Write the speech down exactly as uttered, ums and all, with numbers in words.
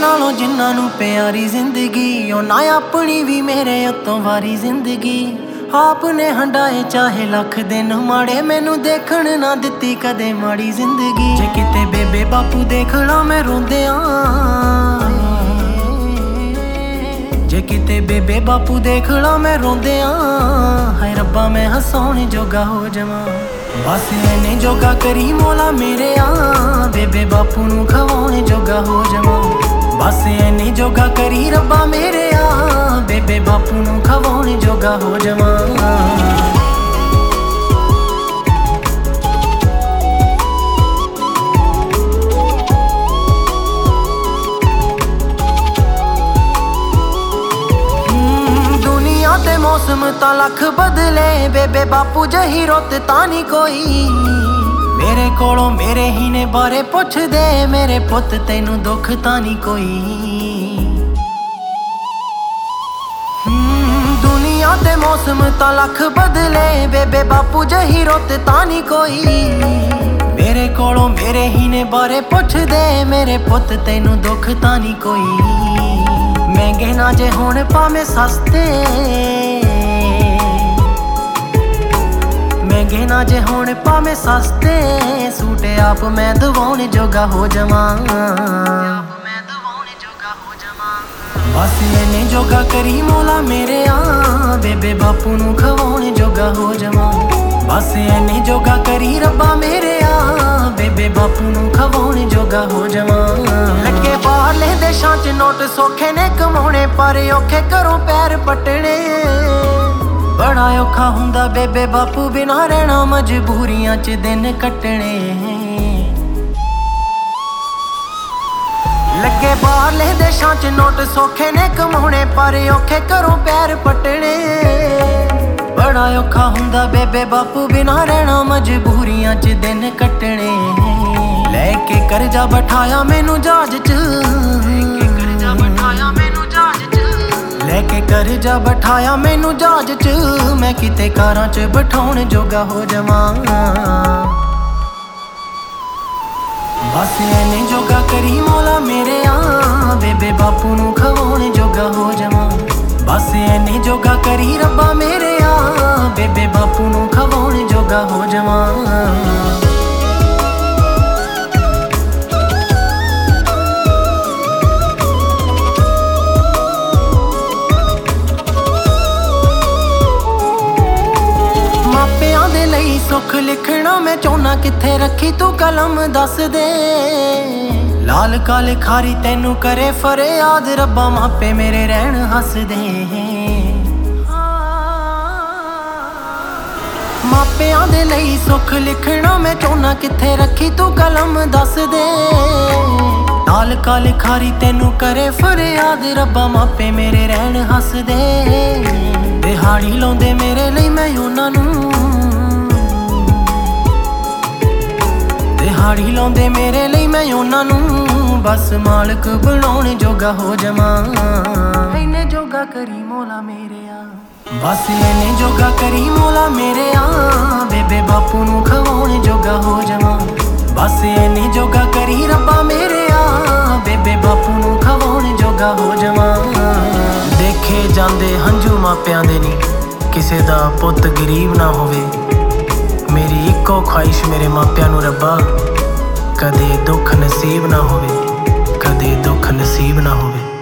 नालों जिन्हां नूं प्यारी जिंदगी उन्हां अपनी भी मेरे उत्तों वारी जिंदगी आपने हंडाए चाहे लख दिन माड़े मैनू देखण ना दित्ती कदे माड़ी जिंदगी जे किते बेबे बापू देखना मैं रोंदियां जे किते बेबे बापू देखना मैं रोंदियां हाय रब्बा मैं हसाउण जोगा हो जावां बस इन्ने जोगा करी मौला मेरे आ बेबे बापू नू खवाउण जोगा हो जावां बस इन्ने जोगा करी रब्बा मेरे आ बेबे बापू नू खवाउण जोगा हो जावां। मौसम ता लख बदले बेबे बापू जही रुत ता नी कोई मेरे कोलों मेरे ही ने बारे पुछ दे मेरे पुत तेनू दुख ता नी कोई दुनिया ते मौसम ता लख बदले बेबे बापू जही रुत ता नी कोई मेरे कोलों मेरे ही ने बारे पुछ दे मेरे पुत तेनू दुख ता नी कोई महंगे ना जे होण भावें सस्ते महंगे ना जे होण भावें सस्ते सूट आप मैं दवाउण जोगा हो जावां बस इन्ने जोगा करी मौला मेरे आ बेबे बापू नू खवाउण जोगा हो जावां बस इन्ने जोगा करी रब्बा मेरे आ बेबे बापू नू खवाउण जोगा हो जावां। लगे बाहरले देशां च नोट सौखे ने कमाउणे पर औखे घरों पैर पटणे बड़ा औखा हुंदा बेबे बापू बिना रहना मजबूरियां च दिन कटणे लगे बाहरले देशां च नोट सौखे ने कमाउणे पर औखे घरों पैर पटणे बड़ा औखा हुंदा बेबे बापू बिना रहना मजबूरियां च दिन कटणे लेके करजा बिठाया मैनू जहाज च लेके करजा बिठाया मैनू जहाज च मैं किते कारां च बिठाउण जोगा हो जावां बस इन्ने जोगा करी मौला मेरे आ बेबे बापू नू खवाउण जोगा हो जावां बस इन्ने जोगा करी रब्बा मेरे आ बेबे बापू नू खवाउण जोगा हो जावां। सुख लिखना मैं चाहना किथे रखी तू कलम दस दे लाल काले खारी तेनू करे फरियाद रब्बा मापे मेरे रहन हस दे मापियां दे लई सुख लिखना मैं चाहना किथे रखी तू कलम दस दे लाल काले खारी तेनू करे फरियाद रब्बा मापे मेरे रहन हस दे दिहाड़ी लाउंदे मेरे लई मैं उन्हां नू दिहाड़ी लाउंदे मेरे लई मैं उन्हां नू बस मालक बनाउण जोगा हो जावां इन्ने जोगा करी मौला मेरे आ बस इन्ने जोगा करी मौला मेरे आ बेबे बापू नू खवाउण जोगा हो जावां बस इन्ने जोगा करी रब्बा मेरे आ बेबे बापू नू खवाउण जोगा हो जावां। देखे जांदे हंझू मापियां दे नी किसे दा पुੱਤ गरीब ना होवे मेरी इक्को ख्वाहिश मेरे मापियां नू रब्बा कदे दुख नसीब ना होवे कदे दुख नसीब ना होवे।